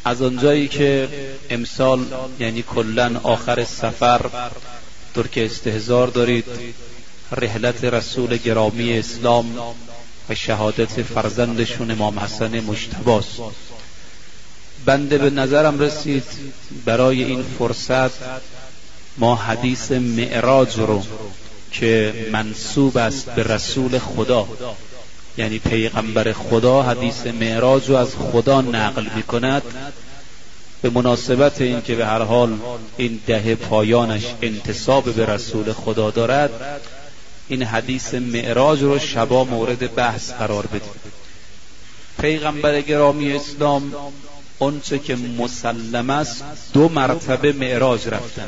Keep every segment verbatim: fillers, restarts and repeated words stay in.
از اونجایی که امسال یعنی کلن آخر سفر طور که استحضار دارید رحلت رسول گرامی اسلام و شهادت فرزندشون امام حسن مجتبی، بنده به نظرم رسید برای این فرصت ما حدیث معراج رو که منسوب است به رسول خدا، یعنی پیغمبر خدا حدیث معراج رو از خدا نقل می کند، به مناسبت این که به هر حال این دهه پایانش انتساب به رسول خدا دارد، این حدیث معراج رو شبا مورد بحث قرار بدیم. پیغمبر گرامی اسلام اونچه که مسلم است دو مرتبه معراج رفتند.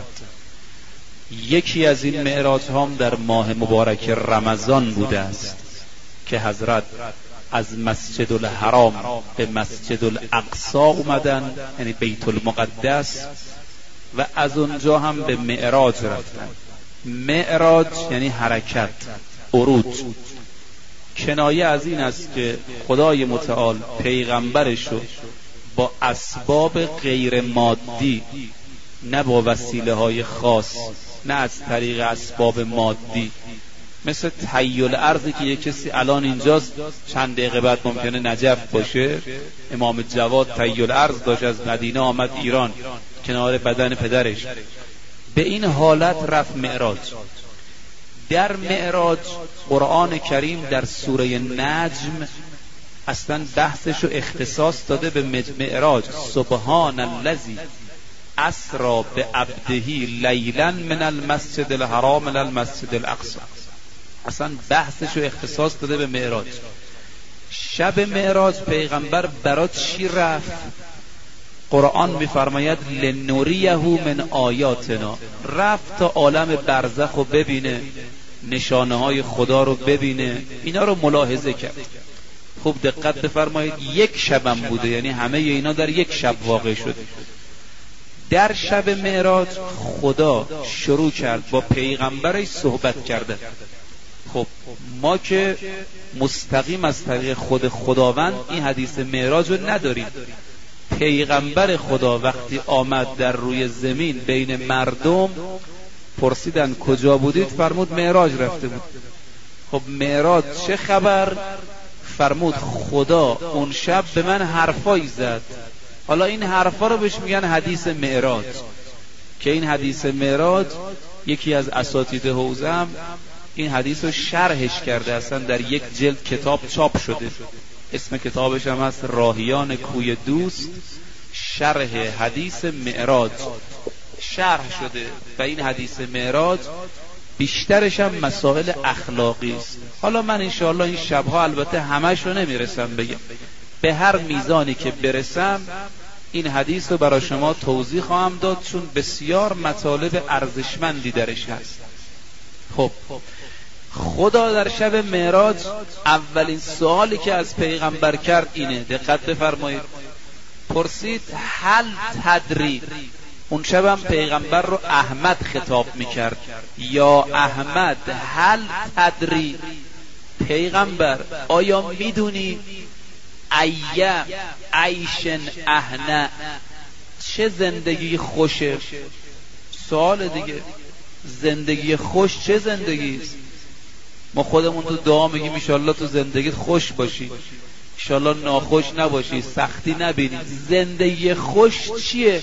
یکی از این معراج هم در ماه مبارک رمضان بوده است که حضرت از مسجد الحرام به مسجد الاقصی اومدن، یعنی بیت المقدس، و از اونجا هم به معراج رفتن. معراج یعنی حرکت، عروج. کنایه از این است که خدای متعال پیغمبرش رو با اسباب غیر مادی، نه با وسیله های خاص، نه از طریق اسباب مادی، مثل تحیل ارضی که یک کسی الان اینجاست چند دقیقه بعد ممکنه نجف باشه. امام جواد تحیل ارض داشت، از مدینه آمد ایران کنار بدن پدرش. به این حالت رفت معراج. در معراج قرآن کریم در سوره نجم اصلا بحثش رو اختصاص داده به معراج. سبحان الذی اسری بعبده لیلا من المسجد الحرام الى المسجد الاقصی. اصلا بحثش رو اختصاص داده به معراج. شب معراج پیغمبر برای چی رفت؟ قرآن میفرماید لنوریه من آیاتنا، رفت تا عالم برزخ رو ببینه، نشانه های خدا رو ببینه، اینا رو ملاحظه کرد. خوب دقت بفرمایید، یک شبم بوده، یعنی همه اینا در یک شب واقع شده. در شب معراج خدا شروع کرد با پیغمبرش صحبت کرده. خب ما که مستقیم از طریق خود خداوند این حدیث معراج رو نداریم. پیغمبر خدا وقتی آمد در روی زمین بین مردم، پرسیدن کجا بودید؟ فرمود معراج رفته بود. خب معراج چه خبر؟ فرمود خدا اون شب به من حرفایی زد. حالا این حرفا رو بهش میگن حدیث معراج، که این حدیث معراج یکی از اساتید حوزه هم این حدیث رو شرحش کرده، اصلا در یک جلد کتاب چاپ شده. اسم کتابش هم هست راهیان کوی دوست، شرح حدیث معراج شرح شده. و این حدیث معراج بیشترش هم مسائل اخلاقی است. حالا من انشاءالله این شبها البته همش رو نمیرسم بگم، به هر میزانی که برسم این حدیث رو برای شما توضیح خواهم داد، چون بسیار مطالب ارزشمندی درش هست. خب خدا در شب معراج اولین سوالی که از پیغمبر کرد اینه، دقت بفرمایید، پرسید هل تدری. اون شبم پیغمبر رو احمد خطاب میکرد، یا احمد هل تدری، پیغمبر آیا میدونی ایه عیشن اهنه، چه زندگی خوشه؟ سوال دیگه، زندگی خوش چه زندگی است؟ ما خودمون تو دعا میگیم انشالله تو زندگیت خوش باشی، انشالله ناخوش نباشی، سختی نبینی. زندگی خوش چیه؟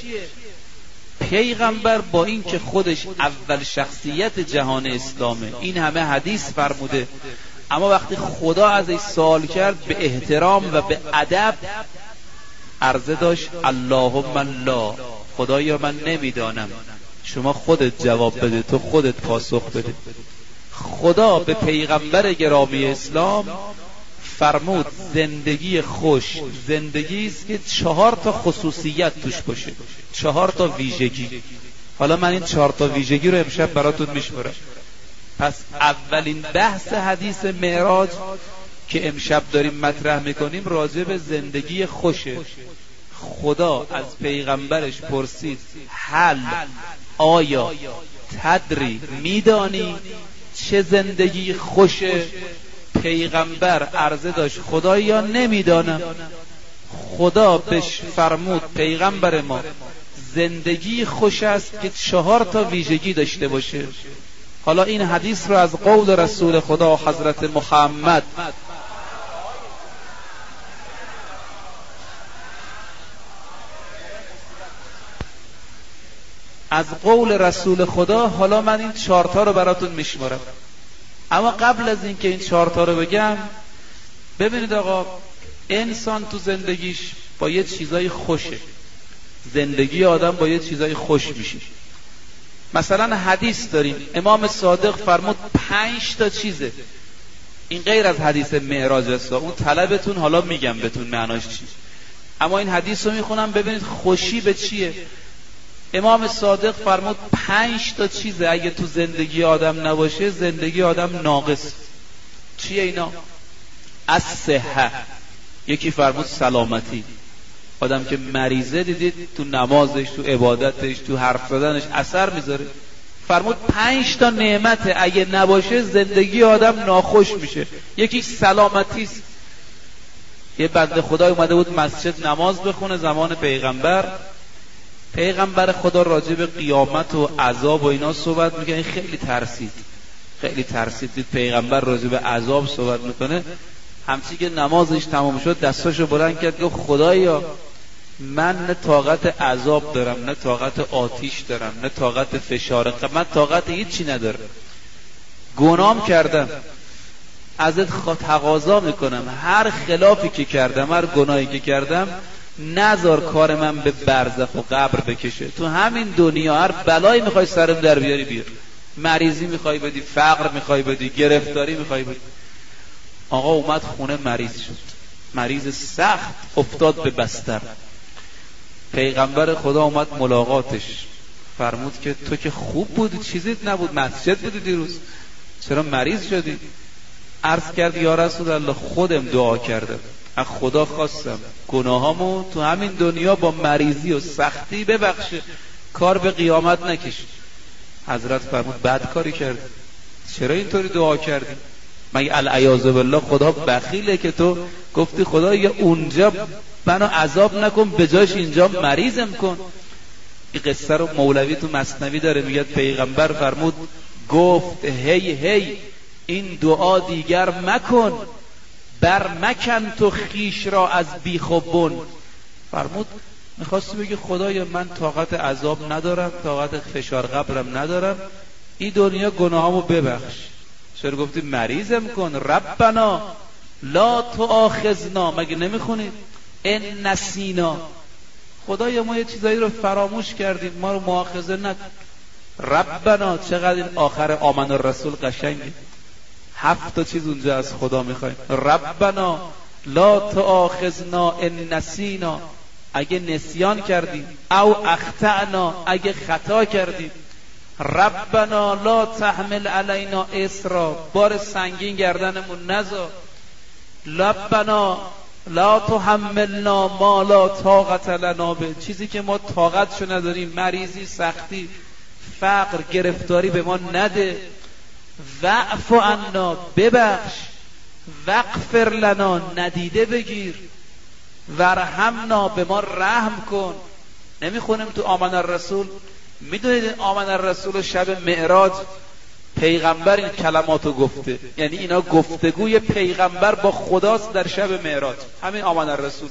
پیغمبر با این که خودش اول شخصیت جهان اسلامه، این همه حدیث فرموده، اما وقتی خدا ازش سوال کرد به احترام و به ادب عرضه داشت اللهم لا، خدایا من نمیدانم، شما خودت جواب بده، تو خودت پاسخ بده. خدا به پیغمبر گرامی اسلام فرمود زندگی خوش زندگی است که چهار تا خصوصیت توش باشه، چهار تا ویژگی. حالا من این چهار تا ویژگی رو امشب براتون میشمارم. پس اولین بحث حدیث معراج که امشب داریم مطرح میکنیم راجع به زندگی خوشه. خدا از پیغمبرش پرسید هل، آیا، تدری، میدانی چه زندگی خوشه؟ پیغمبر عرضه داشت خدایا نمیدانم. خدا بهش فرمود پیغمبر ما زندگی خوش است که چهار تا ویژگی داشته باشه. حالا این حدیث رو از قول رسول خدا حضرت محمد از قول رسول خدا حالا من این چهار تا رو براتون میشمارم. اما قبل از اینکه این چهار تا رو بگم، ببینید آقا، انسان تو زندگیش با یه چیزای خوشه، زندگی آدم با یه چیزای خوش میشه. مثلا حدیث داریم امام صادق فرمود پنج تا چیزه، این غیر از حدیث معراج است، اون طلبتون حالا میگم بهتون معناش چی، اما این حدیث رو میخونم ببینید خوشی به چیه. امام صادق فرمود پنج تا چیزه اگه تو زندگی آدم نباشه زندگی آدم ناقص. چیه اینا؟ الصحه، یکی فرمود سلامتی، آدم که مریضه دیدید تو نمازش، تو عبادتش، تو حرف زدنش اثر میذاره. فرمود پنج تا نعمت اگه نباشه زندگی آدم ناخوش میشه. یکی سلامتی است. یه بنده خدای اومده بود مسجد نماز بخونه زمان پیغمبر، پیغمبر خدا راجع به قیامت و عذاب و اینا صحبت میکنه، این خیلی ترسید خیلی ترسید دید پیغمبر راجع به عذاب صحبت میکنه. همچی که نمازش تمام شد دستاشو بلند کرد گفت خدایا من نه طاقت عذاب دارم، نه طاقت آتیش دارم، نه طاقت فشار، من طاقت هیچی ندارم، گناهم کردم، ازت تقاضا میکنم هر خلافی که کردم، هر گناهی که کردم نذار کار من به برزخ و قبر بکشه. تو همین دنیا هر بلایی میخوای سرم در بیاری بیار، مریضی میخوای بدی، فقر میخوای بدی، گرفتاری میخوای بدی. آقا اومد خونه مریض شد، مریض سخت، افتاد به بستر. پیغمبر خدا اومد ملاقاتش، فرمود که تو که خوب بودی، چیزیت نبود، مسجد بودی دیروز، چرا مریض شدی؟ عرض کرد یا رسول الله خودم دعا کردم، از خدا خواستم گناهامو تو همین دنیا با مریضی و سختی ببخشه، کار به قیامت نکش. حضرت فرمود بد کاری کردی، چرا اینطوری دعا کردی؟ مگه العیاذ بالله خدا بخیله که تو گفتی خدا یا اونجا منو عذاب نکن به جاش اینجا مریضم کن؟ این قصه رو مولوی تو مثنوی داره، میگه پیغمبر فرمود گفت هی هی این دعا دیگر مکن، بر مکن تو خیش را از بیخ و بن. فرمود میخواستی بگی خدایا من طاقت عذاب ندارم، طاقت فشار قبرم ندارم، این دنیا گناهامو ببخش، چرا گفتی مریضم کن؟ ربنا لا تؤاخذنا، مگه نمیخونید ان نسینا، خدایا ما یه چیزایی رو فراموش کردیم، ما رو مؤاخذه نکن. ربنا، چقدر این آخر آمن الرسول قشنگه، هفت تا چیز اونجا از خدا میخوایم. ربنا لا تؤاخذنا ان نسینا، اگه نسیان کردیم، او اخطأنا، اگه خطا کردیم. ربنا لا تحمل علینا اسرا، بار سنگین گردنمون نذار. ربنا لا تحملنا ما لا طاقت لنا به، چیزی که ما طاقتشو نداریم، مریضی، سختی، فقر، گرفتاری به ما نده. واعف عنا، ببخش. واغفر لنا، ندیده بگیر. ورحمنا، به ما رحم کن. نمیخونیم تو آمن الرسول؟ میدونید آمن الرسول شب معراج پیغمبر این کلماتو گفته، یعنی اینا گفتگوی پیغمبر با خداست در شب معراج، همین آمن الرسول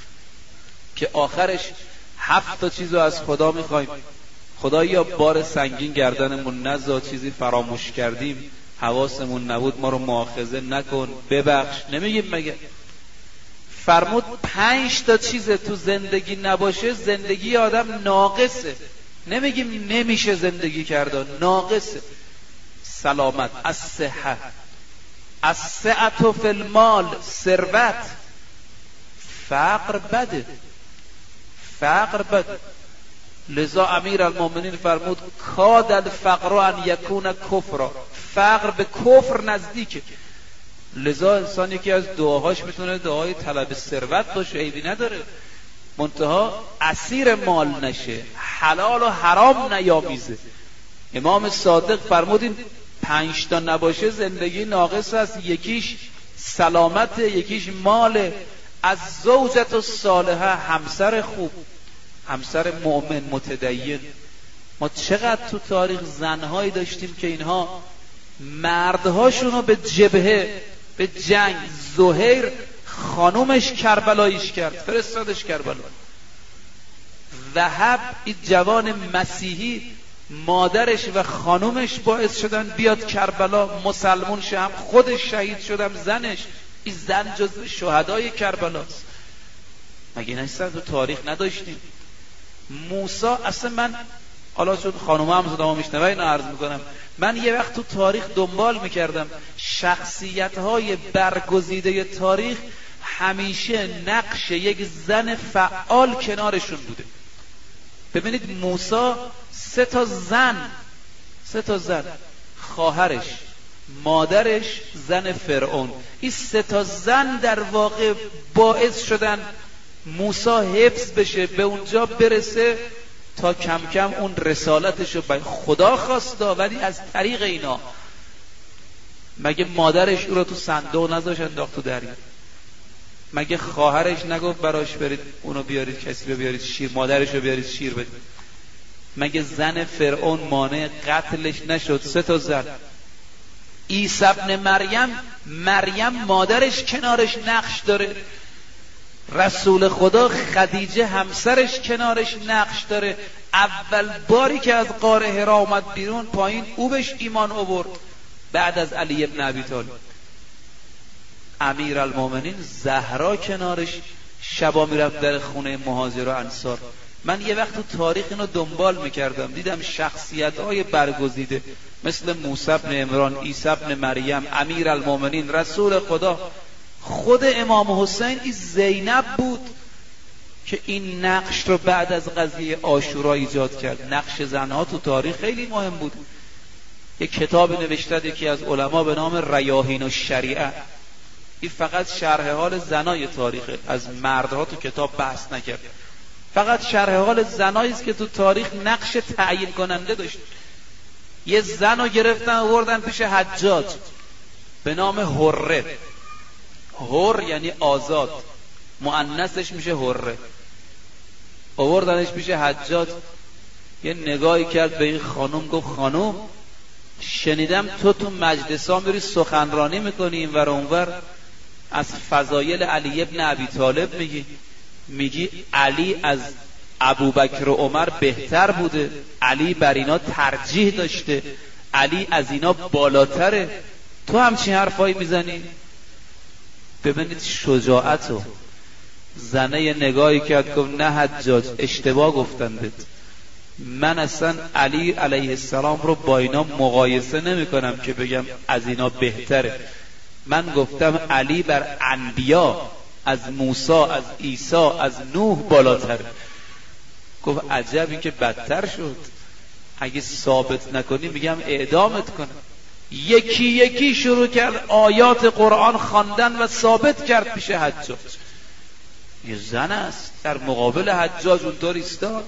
که آخرش هفت تا چیزو از خدا میخوایم. خدایا بار سنگین گردنمون نذار، چیزی فراموش کردیم، حواسمون نبود، ما رو مؤاخذه نکن، ببخش. نمیگیم مگه؟ فرمود پنج تا چیز تو زندگی نباشه زندگی آدم ناقصه. نمیگیم نمیشه زندگی کردن، ناقصه. سلامت، الصحه، السعة فی المال، ثروت. فقر بده، فقر بده. لذا امیر المؤمنین فرمود کاد الفقر ان یکون کفرا، فقر به کفر نزدیکه. لذا انسان یکی از دعاهاش میتونه دعای طلب ثروت باشه، عیبی نداره، منتها اسیر مال نشه، حلال و حرام نیامیزه. امام صادق فرمودین پنج تا نباشه زندگی ناقص است، یکیش سلامت، یکیش مال. از زوجت الصالحه، همسر خوب، همسر مؤمن متدین. ما چقدر تو تاریخ زنهایی داشتیم که اینها مردهاشون رو به جبهه، به جنگ، زهیر خانومش کربلاییش کرد، فرستادش کربلا. وهب این جوان مسیحی مادرش و خانومش باعث شدن بیاد کربلا مسلمون شه، هم خودش شهید شدم، زنش. این زن جزو شهدای کربلاست. مگه نیستن تو تاریخ نداشتیم؟ موسی اصلا من حالا چون خانومه هم صدامو میشنوه اینو عرض میکنم، من یه وقت تو تاریخ دنبال میکردم شخصیت های برگزیده تاریخ همیشه نقش یک زن فعال کنارشون بوده. ببینید موسی سه تا زن سه تا زن خواهرش، مادرش، زن فرعون، این سه تا زن در واقع باعث شدن موسی حفظ بشه، به اونجا برسه تا کم کم اون رسالتشو به خدا خواسته، ولی از طریق اینا. مگه مادرش او رو تو صندوق نذاشت انداخت تو دریا؟ مگه خواهرش نگفت براش برید اونو بیارید، کسی رو بیارید شیر، مادرش رو بیارید شیر بدید؟ مگه زن فرعون مانع قتلش نشد؟ سه تا زن. عیسی ابن مریم، مریم مادرش کنارش نقش داره. رسول خدا خدیجه همسرش کنارش نقش داره. اول باری که از غار حرا آمد بیرون پایین او بهش ایمان آورد بعد از علی ابن ابی طالب. امیرالمومنین زهرا کنارش شبا میرفت در خونه مهاجر و انصار. من یه وقت تو تاریخ اینو دنبال میکردم، دیدم شخصیت های برگزیده مثل موسی ابن عمران، عیسی ابن مریم، امیرالمومنین، رسول خدا، خود امام حسین، این زینب بود که این نقش رو بعد از قضیه عاشورا ایجاد کرد. نقش زنها تو تاریخ خیلی مهم بود. یک کتاب نوشته یکی از علما به نام ریاحین الشریعه، این فقط شرح حال زنای تاریخه، از مردها تو کتاب بحث نکرد، فقط شرح حال زنایی است که تو تاریخ نقش تعیین کننده داشت. یه زن رو گرفتن آوردن پیش حجاج به نام حره. حر یعنی آزاد، مؤنثش میشه حره. آوردنش پیش حجاج، یه نگاهی کرد به این خانم، گفت خانم شنیدم تو تو مجلسا میری سخنرانی میکنی اینور اونور، از فضایل علی ابن ابی طالب میگی، میگی علی از ابوبکر و عمر بهتر بوده، علی بر اینا ترجیح داشته، علی از اینا بالاتره، تو همچین حرفایی میزنی؟ ببینید شجاعتو. زنه یه نگاهی کرد گفت نه حجاج، اشتباه گفتن بهت، من اصلا علی علیه السلام رو با اینا مقایسه نمی کنم که بگم از اینا بهتره. من گفتم علی بر انبیا، از موسی، از عیسی، از نوح بالاتره. گفت عجب این که بدتر شد، اگه ثابت نکنی میگم اعدامت کنم. یکی یکی شروع کرد آیات قرآن خواندن و ثابت کرد پیش حجاج. یه زن است در مقابل حجاج اونطور ایستاد.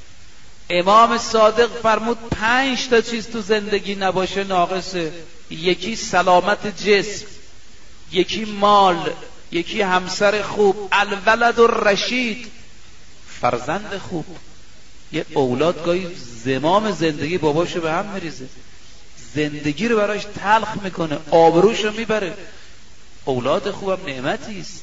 امام صادق فرمود پنج تا چیز تو زندگی نباشه ناقصه. یکی سلامت جسم، یکی مال، یکی همسر خوب، الولد الرشید، فرزند خوب. یه اولاد گاهی زمام زندگی باباشو به هم میریزه، زندگی رو براش تلخ میکنه، آبروشو میبره. اولاد خوبم نعمتی است.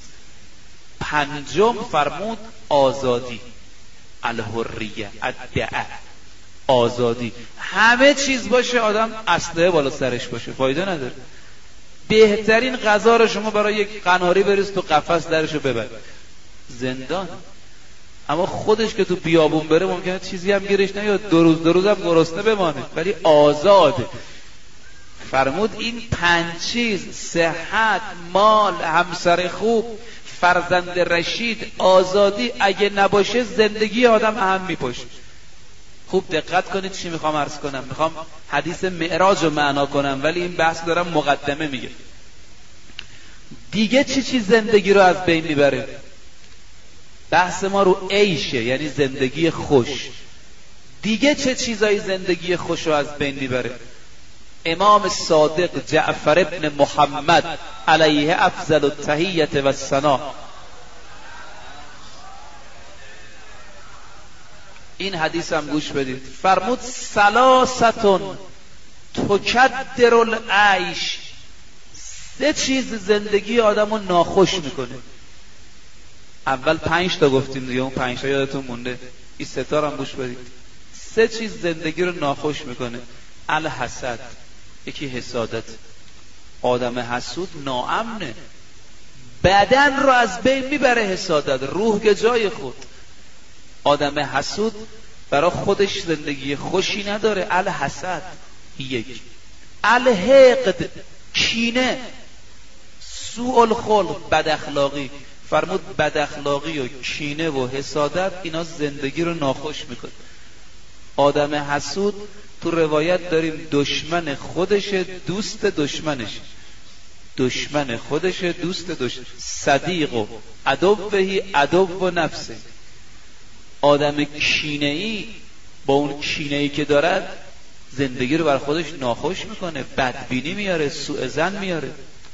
پنجم فرمود آزادی، الحریه، الدعه، آزادی. همه چیز باشه، آدم اسلحه بالا سرش باشه، فایده نداره. بهترین غذا رو شما برای یک قناری بریز تو قفس درشو ببر، زندان. اما خودش که تو بیابون بره ممکنه چیزی هم گیرش نیاد، دو روز دو روز هم گرسنه بمانه، ولی آزاده. فرمود این پنج چیز، صحت، مال، همسر خوب، فرزند رشید، آزادی، اگه نباشه زندگی آدم اهم میپاشه. خوب دقت کنید چی میخوام عرض کنم. میخوام حدیث معراج رو معنا کنم، ولی این بحث دارم مقدمه میگه. دیگه چی چی زندگی رو از بین میبره؟ بحث ما رو عیشه، یعنی زندگی خوش. دیگه چه چیزایی زندگی خوش رو از بین میبره؟ امام صادق جعفر ابن محمد علیه افضل التحیه و الثنا این حدیث هم گوش بدید. فرمود سلاستون تکدر العیش، سه چیز زندگی آدمو ناخوش میکنه. اول پنج تا گفتیم دیگه، اون پنج تا یادتون مونده، این سه تا هم گوش بدید. سه چیز زندگی رو ناخوش میکنه. الحسد، یکی حسادت. آدم حسود ناامنه، بدن رو از بین میبره حسادت، روح به جای خود. آدم حسود برای خودش زندگی خوشی نداره. الحسد یک. الحقد، کینه. سوء الخلق، بد اخلاقی. فرمود بد اخلاقی و کینه و حسادت اینا زندگی رو ناخوش میکنه. آدم حسود تو روایت داریم دشمن خودشه، دوست دشمنش. دشمن خودشه، دوست دشمن. صدیق و عدوهی عدو و نفسه. آدم کینه‌ای با اون کینه‌ای که دارد زندگی رو بر خودش ناخوش میکنه، بدبینی میاره، سوء ظن میاره.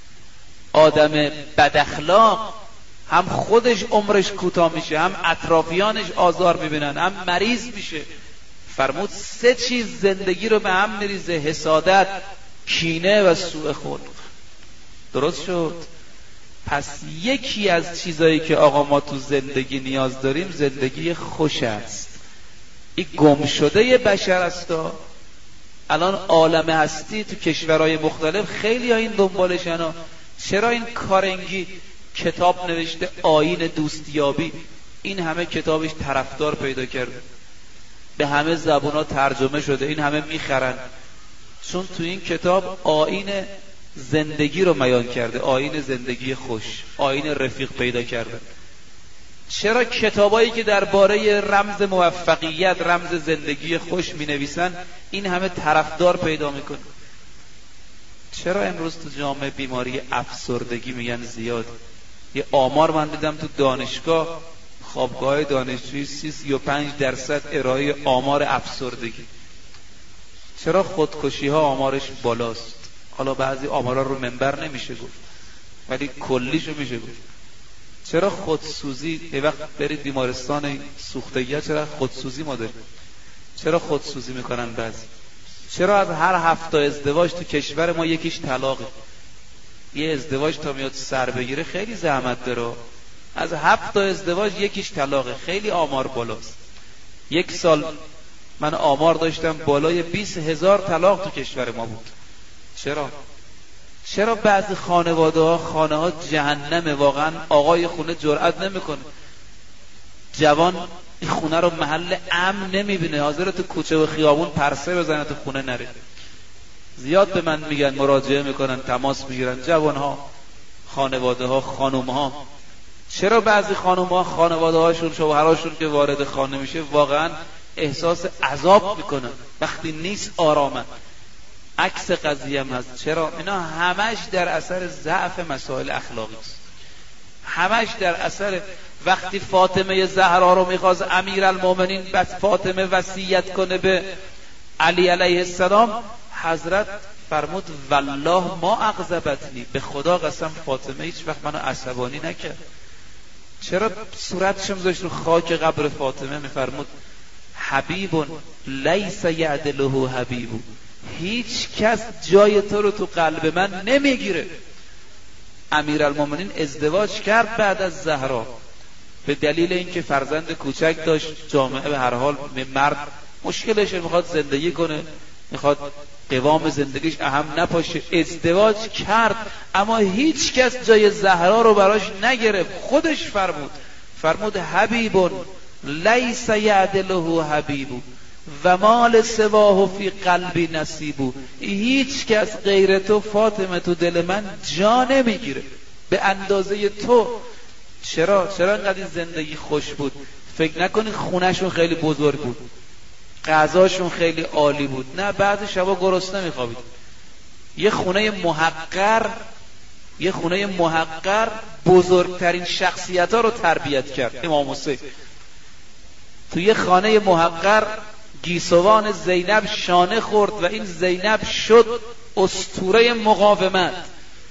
آدم بد اخلاق هم خودش عمرش کوتاه میشه، هم اطرافیانش آزار میبینن، هم مریض میشه. فرمود سه چیز زندگی رو به هم میریزه: حسادت، کینه و سوء خلق. درست شد؟ پس یکی از چیزایی که آقا ما تو زندگی نیاز داریم زندگی خوش است. این گم شده بشر است. الان عالم هستی تو کشورهای مختلف خیلی ها این دنبالشن ها. چرا این کارنگی کتاب نوشته آیین دوستیابی، این همه کتابش طرفدار پیدا کرده، به همه زبونا ترجمه شده، این همه میخرن، چون تو این کتاب آیین زندگی رو بیان کرده، آیین زندگی خوش، آیین رفیق پیدا کرده. چرا کتابایی که درباره رمز موفقیت، رمز زندگی خوش می نویسن این همه طرفدار پیدا میکنه؟ چرا امروز تو جامعه بیماری افسردگی میگن زیاد؟ یه آمار من دیدم تو دانشگاه، خوابگاه دانشجویی سی و پنج درصد ارائه آمار افسردگی. چرا خودکشی ها آمارش بالاست؟ حالا بعضی آمارا رو منبر نمیشه گفت ولی کلیشو میشه گفت. چرا خودسوزی؟ یه وقت برید بیمارستان سوختگی، چرا خودسوزی ما داریم؟ چرا خودسوزی میکنن بعضی؟ چرا از هر هفت ازدواج تو کشور ما یکیش طلاقه؟ یه ازدواج تا میاد سر بگیره خیلی زحمت داره. از هفت ازدواج یکیش طلاقه، خیلی آمار بالاست. یک سال من آمار داشتم بالای بیست هزار طلاق تو کشور ما بود. چرا؟ چرا بعضی خانواده ها خانه ها جهنمه؟ واقعا آقای خونه جرئت نمیکنه، جوان این خونه رو محل امن نمیبینه، حاضر تو کوچه و خیابون پرسه بزنه تو خونه نره. زیاد به من میگن، مراجعه میکنن، تماس میگیرن جوان ها، خانواده ها، خانم ها. چرا بعضی خانم ها خانواده هاشون، شوهراشون که وارد خانه میشه واقعا احساس عذاب میکنن وقتی نیست آرامن؟ عکس قضیه هم هست. چرا؟ اینا همش در اثر ضعف مسائل اخلاقی است. همش در اثر وقتی فاطمه زهرا رو میخواست امیرالمومنین بس فاطمه وصیت کنه به علی علیه السلام، حضرت فرمود والله ما اغضبتنی، به خدا قسم فاطمه هیچ وقت منو عصبانی نکرد. چرا صورتش میذاشت رو خاک قبر فاطمه؟ میفرمود حبیب لیس یعدله حبیب، هیچ کس جای تو رو تو قلب من نمیگیره. امیرالمومنین ازدواج کرد بعد از زهرا به دلیل اینکه فرزند کوچک داشت. جامعه به هر حال مرد مشکلشه، میخواد زندگی کنه، میخواد قوام زندگیش اهم نپاشه، ازدواج کرد، اما هیچ کس جای زهرا رو براش نگرفت. خودش فرمود فرمود حبیب لیس یعدله حبیب و مال سواه فی قلبی نصیبو، هیچ کس غیر تو فاطمه تو دل من جا نمیگیره به اندازه تو. چرا؟ چرا انقدر زندگی خوش بود؟ فکر نکنی خونهشون خیلی بزرگ بود، غذاشون خیلی عالی بود، نه، بعضی شبا گرسنه میخوابید. یه خونه محقر، یه خونه محقر بزرگترین شخصیت ها رو تربیت کرد. امام حسین تو یه خانه محقر گیسوان زینب شانه خورد و این زینب شد اسطوره مقاومت.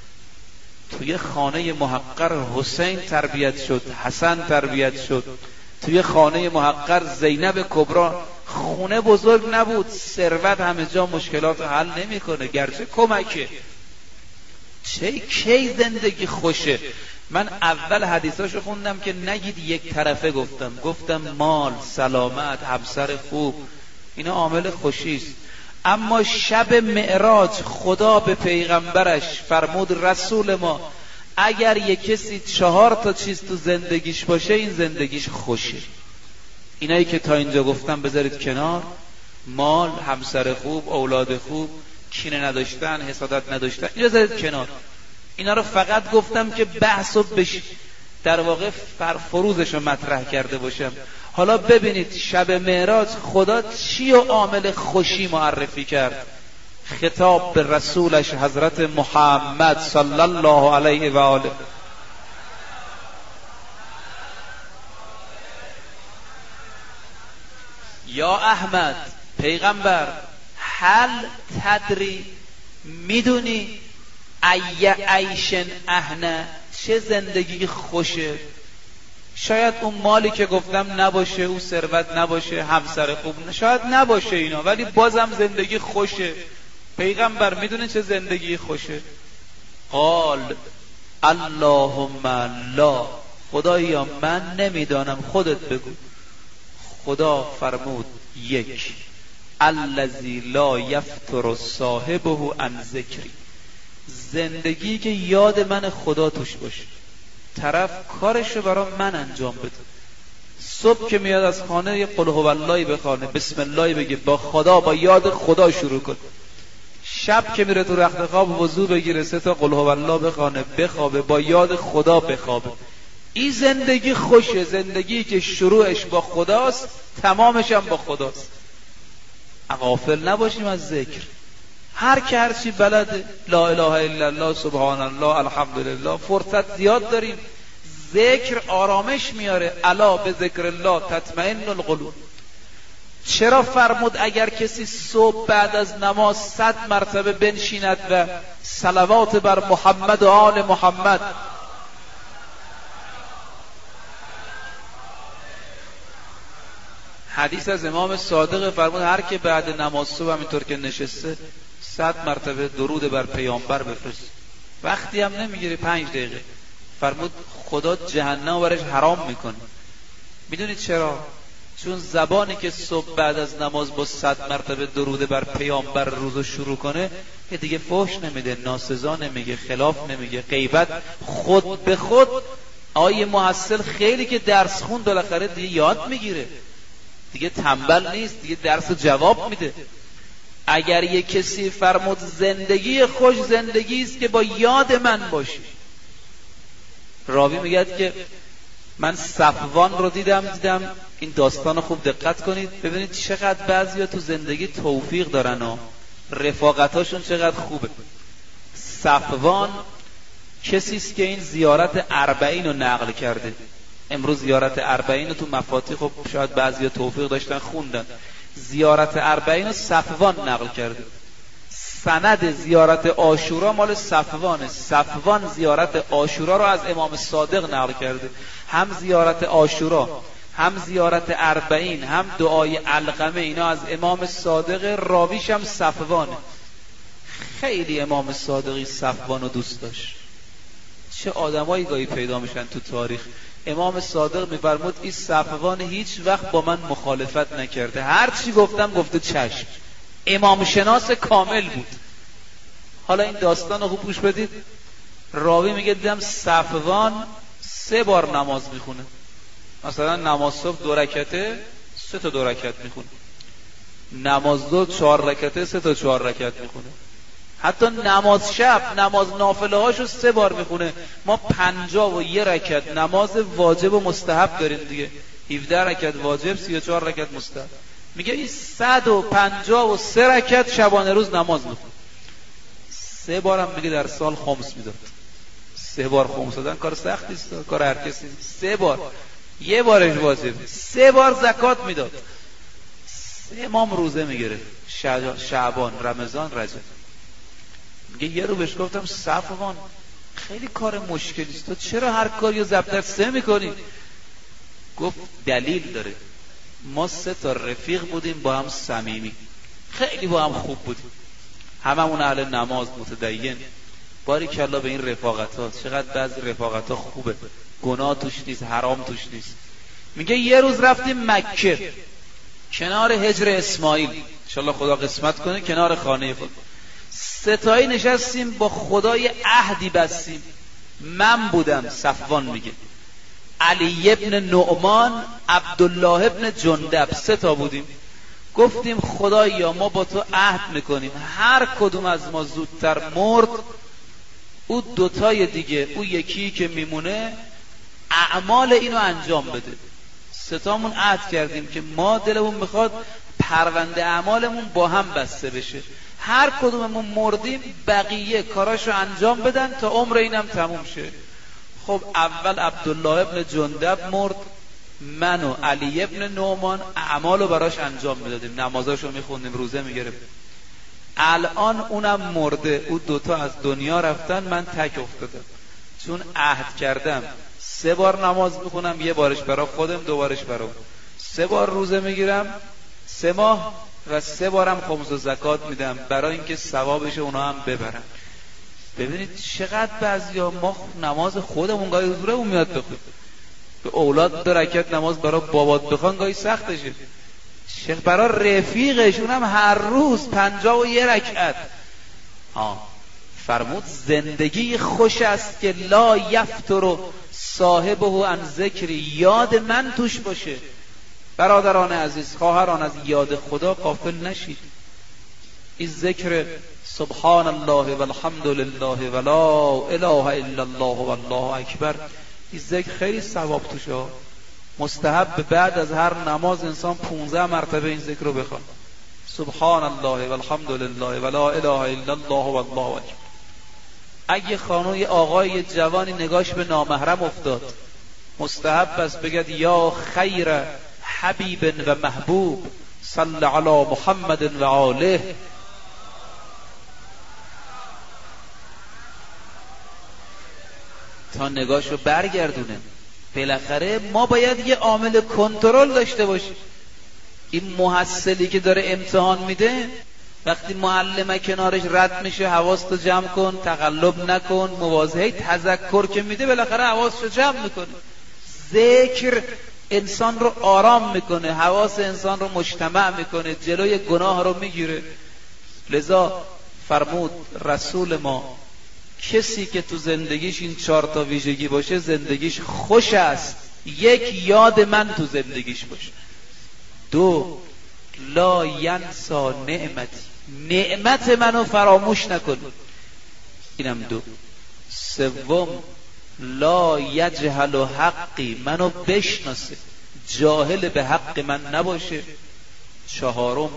توی خانه محقر حسین تربیت شد، حسن تربیت شد، توی خانه محقر زینب کبری خونه بزرگ نبود، ثروت همه جا مشکلات حل نمیکنه، گرچه کمکه. چه کی زندگی خوشه. من اول حدیثاشو خوندم که نگید یک طرفه گفتم، گفتم مال، سلامت، همسر خوب، اینا عامل خوشیست. اما شب معراج خدا به پیغمبرش فرمود رسول ما اگر یک کسی چهار تا چیز تو زندگیش باشه این زندگیش خوشه. اینایی که تا اینجا گفتم بذارید کنار، مال، همسر خوب، اولاد خوب، کینه نداشتن، حسادت نداشتن، اینا بذارید کنار. اینا رو فقط گفتم که بحث و بش در واقع فروزش رو مطرح کرده باشم. حالا ببینید شب معراج خدا چی و عامل خوشی معرفی کرد. خطاب به رسولش حضرت محمد صلی الله علیه و آله. یا احمد، پیغمبر، هل تدری، میدونی ای عیشن اهنه، چه زندگی خوشه؟ شاید اون مالی که گفتم نباشه، اون ثروت نباشه، همسر خوب شاید نباشه اینا، ولی بازم زندگی خوشه. پیغمبر میدونه چه زندگی خوشه؟ قال اللهم لا، خدایا من نمیدانم، خودت بگو. خدا فرمود یک، الذی لا یفتر صاحبه عن ذکری، زندگی که یاد من خدا توش باشه، طرف کارشو برای من انجام بده. صبح که میاد از خانه یه قل هو الله بخونه، بسم الله بگه، با خدا، با یاد خدا شروع کن. شب که میره تو رخت خواب وضو بگیره، سه تا قل هو الله بخونه، بخوابه، با یاد خدا بخوابه. این زندگی خوشه، زندگی که شروعش با خداست، تمامش هم با خداست. غافل نباشیم از ذکر. هر که هر چی بلده، لا اله الا الله، سبحان الله، الحمدلله، فرصت زیاد داریم. ذکر آرامش میاره. الا به ذکر الله تطمئن القلوب. چرا فرمود اگر کسی صبح بعد از نماز صد مرتبه بنشیند و صلوات بر محمد و آل محمد، حدیث از امام صادق فرمود هر که بعد نماز صبح همینطور که نشسته صد مرتبه درود بر پیامبر بفرست، وقتی هم نمیگیری، پنج دقیقه، فرمود خدا جهنم برش حرام میکنه. میدونید چرا؟ چون زبانی که صبح بعد از نماز با صد مرتبه درود بر پیامبر روزو شروع کنه که دیگه فحش نمیده، ناسزا نمیگه، خلاف نمیگه، غیبت، خود به خود آیه محصل خیلی که درس خوند بالاخره دیگه یاد میگیره، دیگه تنبل نیست، دیگه درس جواب میده. اگر یک کسی فرمود زندگی خوش زندگی است که با یاد من باشی. راوی میگه که من صفوان رو دیدم دیدم این داستان خوب دقت کنید ببینید چقدر بعضیا تو زندگی توفیق دارن و رفاقتاشون چقدر خوبه. صفوان کسی است که این زیارت اربعین رو نقل کرده. امروز زیارت اربعین رو تو مفاتیح خب شاید بعضیا توفیق داشتن خوندن. زیارت اربعین رو صفوان نقل کرده. سند زیارت عاشورا مال صفوانه. صفوان زیارت عاشورا رو از امام صادق نقل کرده. هم زیارت عاشورا، هم زیارت اربعین، هم دعای علقمه، اینا از امام صادق، راویش هم صفوانه. خیلی امام صادقی صفوان رو دوست داشت. چه آدمایی گاهی پیدا میشن تو تاریخ. امام صادق میفرمود این صفوان هیچ وقت با من مخالفت نکرده، هر چی گفتم گفته چشم. امام شناس کامل بود. حالا این داستان رو خوب گوش بدید. راوی میگه دیدم صفوان سه بار نماز میخونه. مثلا نماز صبح دو رکعته، سه تا دو رکعت میخونه. نماز دو چهار رکعته، سه تا چهار رکعت میخونه. حتی نماز شب، نماز نافله هاشو سه بار میخونه. ما پنجاه و یک رکعت نماز واجب و مستحب داریم دیگه. هفده رکعت واجب، سی و چهار رکعت مستحب. میگه این صد و پنجاه و سه رکعت شبانه روز نماز میخونه. سه بارم میگه در سال خمس میداد. سه بار خمس دادن کار سختی است، کار هر کسی نیست. سه بار، یه بارش واجب، سه بار زکات میداد. سه ماه روزه میگیره، شعبان، رمضان، رجب. میگه یه رو بهش گفتم صفوان خیلی کار مشکلی است، تو چرا هر کاری رو ضرب در سه میکنی؟ گفت دلیل داره. ما سه تا رفیق بودیم با هم صمیمی، خیلی با هم خوب بودیم، هممون اهل نماز، متدین. باریکلا به این رفاقت ها. چقدر بعضی رفاقت ها خوبه، گناه توش نیست، حرام توش نیست. میگه یه روز رفتیم مکه، کنار حجر اسماعیل، انشالله خدا قسمت کنه، کنار خانه خود ستایی نشستیم، با خدای عهدی بستیم. من بودم، صفوان میگه، علی ابن نعمان، عبدالله ابن جندب، سه تا بودیم. گفتیم خدایا ما با تو عهد میکنیم هر کدوم از ما زودتر مرد، او دوتای دیگه، او یکی که میمونه، اعمال اینو انجام بده. ستامون عهد کردیم که ما دلمون میخواد پرونده اعمالمون با هم بسته بشه، هر کدوممون مردیم بقیه کاراشو انجام بدن تا عمر اینم تموم شه. خب اول عبدالله ابن جندب مرد، من و علی ابن نعمان اعمالو براش انجام میدادیم، نمازاشو میخوندیم، روزه میگرفتیم. الان اونم مرده، او دوتا از دنیا رفتن، من تک افتادم. چون عهد کردم سه بار نماز میخونم، یه بارش برای خودم، دو بارش برای اون. سه بار روزه میگیرم سه ماه و سه بارم خمس و زکات میدم برای اینکه ثوابش اونا هم ببرم. ببینید چقدر بعضیا ما نماز خودمون گاهی زورمون میاد بخونیم، به اولاد دو رکعت نماز برای بابات بخوان گاهی سختشه، چه برای رفیقش اونم هر روز پنجاه و یه رکعت. ها فرمود زندگی خوش است که لا یفتر صاحبه عن ذکری، یاد من توش باشه. برادران عزیز، خواهران، از یاد خدا غافل نشید. این ذکر سبحان الله والحمد لله ولا اله الا الله والله اکبر، این ذکر خیلی ثواب توشه. مستحب بعد از هر نماز انسان پونزده مرتبه این ذکر رو بخواد، سبحان الله والحمد لله ولا اله الا الله والله اکبر. اگه خانو یه آقای یه جوانی نگاش به نامحرم افتاد، مستحب است بگد یا خیر حبیب و محبوب صل علی محمد و آله. تا نگاشو برگردونه. بالاخره ما باید یه عامل کنترل داشته باشیم. این محصلی که داره امتحان میده، وقتی معلمه کنارش رد میشه حواستو جمع کن، تقلب نکن، مواظبه، تذکر که میده بالاخره حواسشو جمع میکنه. ذکر انسان رو آرام میکنه، حواس انسان رو مجتمع میکنه، جلوی گناه رو میگیره. لذا فرمود رسول ما کسی که تو زندگیش این چهار تا ویژگی باشه زندگیش خوش است. یک، یاد من تو زندگیش باشه. دو، لا ینسا نعمتی، نعمت منو فراموش نکن، اینم دو. سوم، لا یجهل حقی، منو بشناسه، جاهل به حق من نباشه. چهارم،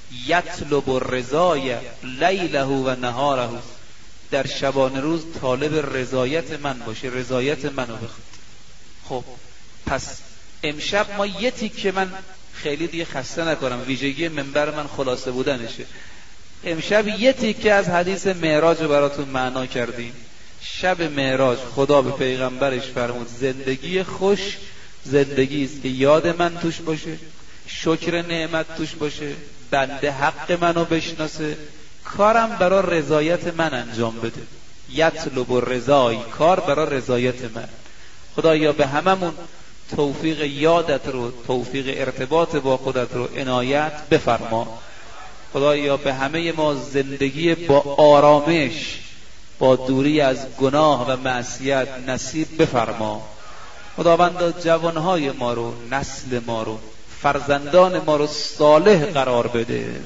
یطلب رضای لیله و نهاره، در شبانه روز طالب رضایت من باشه، رضایت منو بخواد. خب پس امشب ما یه تیکه، من خیلی دیگه خسته نکنم، ویژگی منبر من خلاصه بودنشه، امشب یه تیکه از حدیث معراج رو براتون معنا کردیم. شب معراج خدا به پیغمبرش فرمود زندگی خوش زندگی است که یاد من توش باشه، شکر نعمت توش باشه، بنده حق منو بشناسه، کارم برای رضایت من انجام بده. یطلب رضای، کار برای رضایت من. خدایا به هممون توفیق یادت رو، توفیق ارتباط با خودت رو عنایت بفرما. خدایا به همه ما زندگی با آرامش، با دوری از گناه و معصیت نصیب بفرما. خداوندا جوانهای ما رو، نسل ما رو، فرزندان ما رو صالح قرار بده.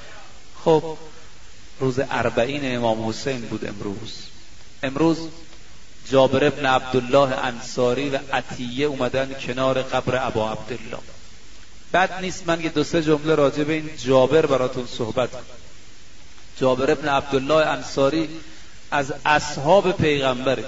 خب روز اربعین امام حسین بود امروز. امروز جابر ابن عبدالله انصاری و عطیه اومدن کنار قبر ابا عبدالله. بد نیست من یه دو سه جمله راجع به این جابر براتون صحبت کنم. جابر ابن عبدالله انصاری از اصحاب پیغمبره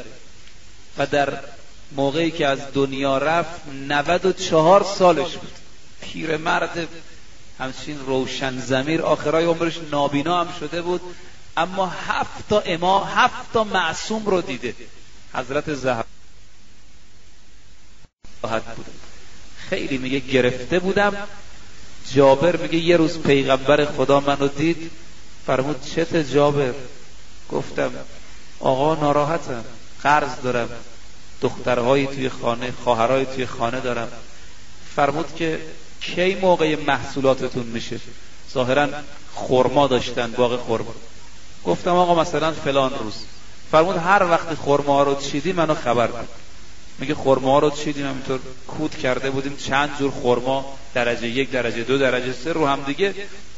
و در موقعی که از دنیا رفت نود و چهار سالش بود. پیرمرد همچین روشن ضمیر، آخرای عمرش نابینا هم شده بود، اما هفت تا امام، هفت تا معصوم رو دیده. حضرت زهرا بود. خیلی میگه گرفته بودم. جابر میگه یه روز پیغمبر خدا منو دید، فرمود چته جابر؟ گفتم آقا ناراحتم، قرض دارم، دخترهایی توی خانه، خواهرای توی خانه دارم. فرمود که کی موقع محصولاتتون میشه؟ ظاهرا خرما داشتن، باغ خرما. گفتم آقا مثلا فلان روز. فرمود هر وقت خرما رو چیدی منو خبر کن. میگه خرما رو چیدیم، همینطور کود کرده بودیم، چند جور خرما، درجه یک، درجه دو، درجه سه رو هم دیگه.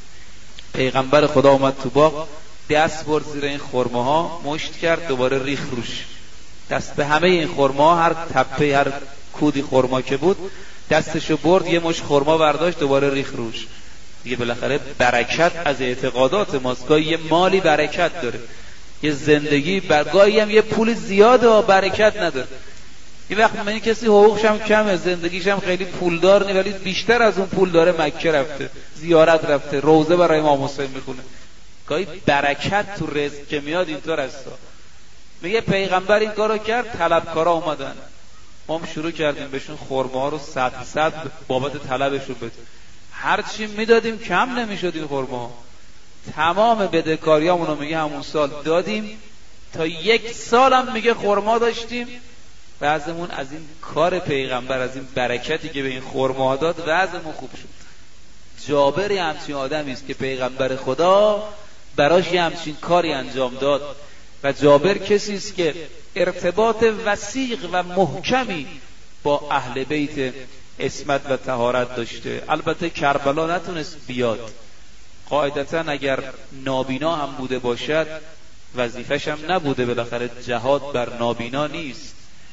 پیغمبر خدا اومد تو باغ، دست برد زیر این خرماها، مشت کرد، دوباره ریخ روش. دست به همه این خرما، هر تپه، هر کودی خرما که بود دستشو برد، یه مش خرما برداشت، دوباره ریخ روش. دیگه بالاخره برکت از اعتقادات ماست. گاهی یه مالی برکت داره، یه زندگی برگاهی هم یه پول زیاده و برکت نداره. یه وقت من کسی حقوقش هم کمه، زندگیش هم خیلی پولدار نیست، ولی بیشتر از اون پول داره، مکه رفته، زیارت رفته، روزه برای امام حسین میخونه. گاهی برکت تو رزق که میاد اینطور است. میگه پیغمبر این کارو کرد، طلبکارا اومدن، ما هم شروع کردیم بهشون خرماها رو صد صد بابت طلبشون بدیم. هر چی میدادیم کم نمیشد این خرماها. تمام بدهکاریامونو میگه همون سال دادیم، تا یک سال هم میگه خرما داشتیم. وضعمون از این کار پیغمبر، از این برکتی که به این خرما داد، وضعمون خوب شد. جابر همچین آدمی است که پیغمبر خدا براش یه همچین کاری انجام داد. و جابر کسی است که ارتباط وثیق و محکمی با اهل بیت عصمت و طهارت داشته. البته کربلا نتونست بیاد، قاعدتا اگر نابینا هم بوده باشد وظیفش هم نبوده، بالاخره جهاد بر نابینا نیست.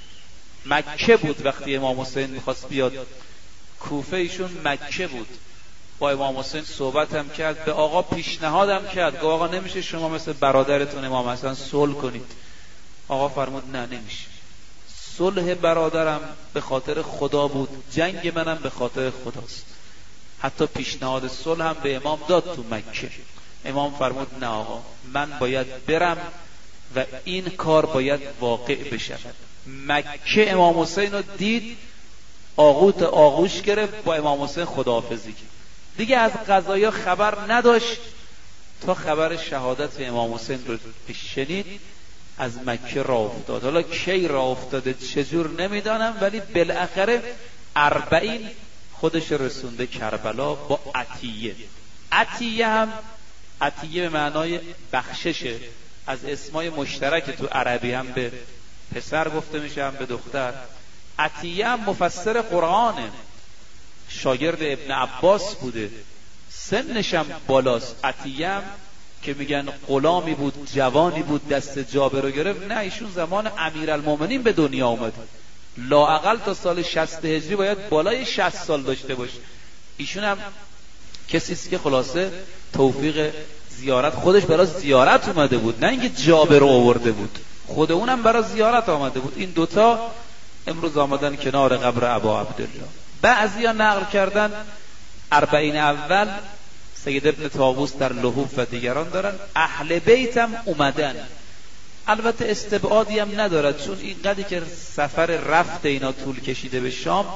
مکه بود وقتی امام حسین میخواست بیاد، کوفه ایشون مکه بود. با امام حسین صحبت هم کرد، به آقا پیشنهاد هم کرد، گفت آقا نمیشه شما مثل برادرتون امام حسن صلح کنید؟ آقا فرمود نه نمیشه، صلح برادرم به خاطر خدا بود، جنگ منم به خاطر خداست. حتی پیشنهاد صلح هم به امام داد تو مکه. امام فرمود نه آقا، من باید برم و این کار باید واقع بشه. مکه امام حسین رو دید، آغوت آغوش گرفت، با امام حسین خداحافظی کرد. دیگه از قضایا خبر نداشت تا خبر شهادت امام حسین رو شنید، از مکه راه افتاد. حالا کی راه افتاده چجور نمیدانم، ولی بالاخره اربعین خودش رسونده کربلا با عطیه. عطیه هم، عطیه به معنای بخششه، از اسمای مشترک تو عربی، هم به پسر گفته میشه هم به دختر. عطیه هم مفسر قرآنه، شاگرد ابن عباس بوده، سنش هم بالاست. عطیه هم که میگن غلامی بود، جوانی بود، دست جابر رو گرفت. نه، ایشون زمان امیرالمومنین به دنیا اومد، لااقل تا سال شصت هجری باید بالای شصت سال داشته باشه. ایشون هم کسی است که خلاصه توفیق زیارت، خودش برای زیارت اومده بود، نه اینکه جابر رو آورده بود، خود اونم برای زیارت آمده بود. این دوتا امروز آمدن کنار قبر ابا عبدالله. بعضیا نقل کردن اربعین اول سید ابن طاووس در لحوف و دیگران دارن اهل بیت هم اومدن. البته استبعادی هم ندارد، چون اینقدری که سفر رفت اینا طول کشیده به شام،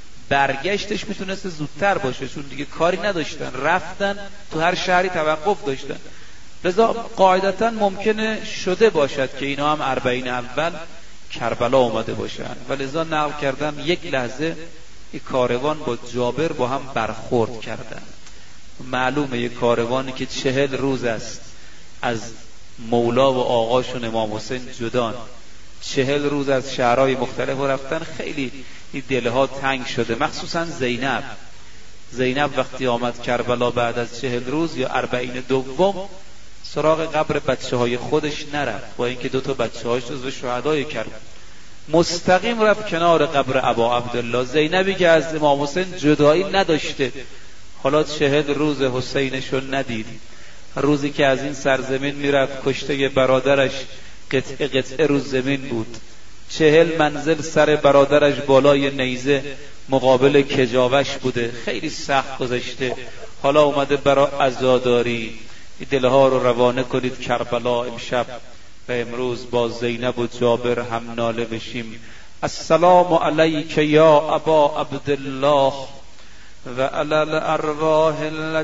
برگشتش میتونست زودتر باشه، چون دیگه کاری نداشتن، رفتن تو هر شهری توقف داشتن. لذا قاعدتا ممکنه شده باشد که اینا هم اربعین اول کربلا اومده باشن، و لذا نقل کردن یک لحظه یک کاروان با جابر با هم برخورد کردن. معلومه یک کاروانی که چهل روز است از مولا و آقاشون امام حسین جدان، چهل روز از شهرهای مختلف رفتن، خیلی دلها تنگ شده. مخصوصا زینب زینب وقتی آمد کربلا بعد از چهل روز یا اربعین دوم، سراغ قبر بچه های خودش نرفت، با اینکه دوتا بچه هاش جزو شهدای کربلا، مستقیم رفت کنار قبر ابا عبدالله. زینبی که از امام حسین جدایی نداشته، حالا چهل روز حسینشو ندید، روزی که از این سرزمین میرفت کشته برادرش قطعه قطعه رو زمین بود، چهل منزل سر برادرش بالای نیزه مقابل کجاوش بوده، خیلی سخت گذشته. حالا اومده برای عزاداری، دلها رو روانه کنید کربلا امشب و امروز با زینب و جابر هم ناله بشیم. السلام علیک یا ابا عبدالله و علی الارواح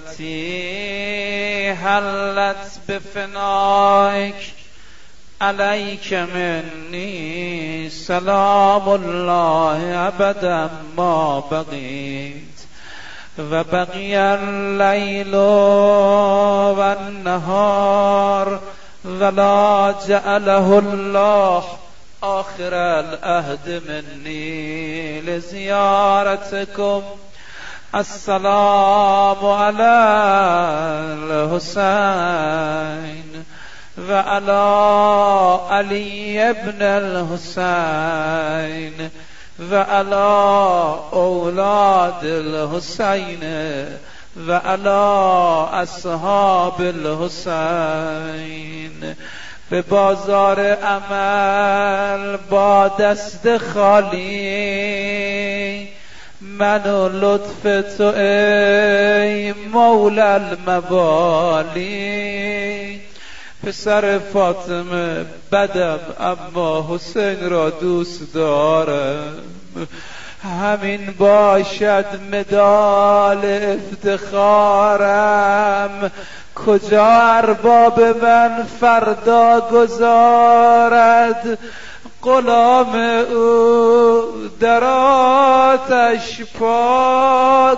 التي حلت بفنائک علیک منی سلام الله ابدا ما بقیت و بقی اللیل و النهار ولا جعله الله آخر العهد منی لزیارتکم. السلام علی الحسین و علی علی ابن الحسین و علی اولاد الحسین و علی اصحاب الحسین. به بازار عمل با دست خالی من و لطف تو ای مولا الموالی. پسر فاطمه بدم اما حسین را دوست دارم، همین باشد مدال افتخارم. کجا ارباب من فردا گذارد غلام او در آتش پا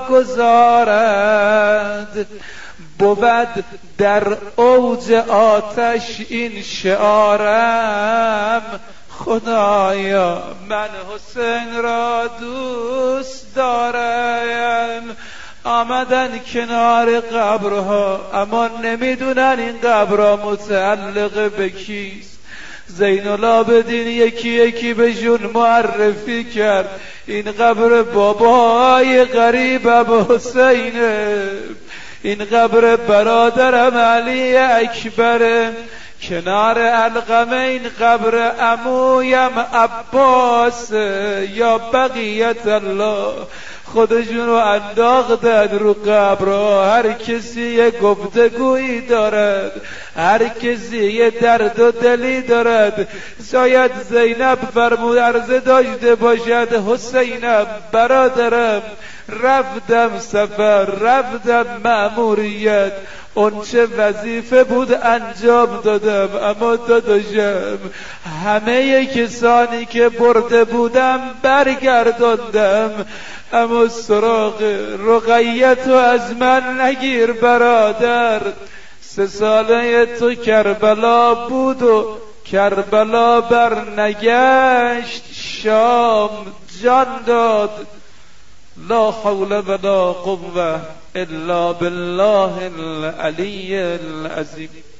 گذارد. بود در اوج آتش این شعارم خدایا من حسین را دوست دارم. آمدن کنار قبرها اما نمیدونن این قبرها متعلق به کیست. زین العابدین یکی یکی بهشون معرفی کرد این قبر بابای غریب ابو حسینه، این قبر برادرم علی اکبر، کنار علقمه این قبر عمویم عباس یا بقیت الله. خودشون رو انداختن رو قبرها. هر کسی یه گفتگویی دارد، هر کسی یه درد و دلی دارد. شاید زینب فرمود عرضه داشته باشد حسینم برادرم رفتم سفر، رفتم مأموریت، اون چه وظیفه بود انجام دادم، اما داداشم همه کسانی که برده بودم برگرداندم، اما سراغ رقیت و از من نگیر برادر. سه ساله تو کربلا بود و کربلا بر نگشت، شام جان داد. لا حول ولا قوة الا بالله العلی العظیم.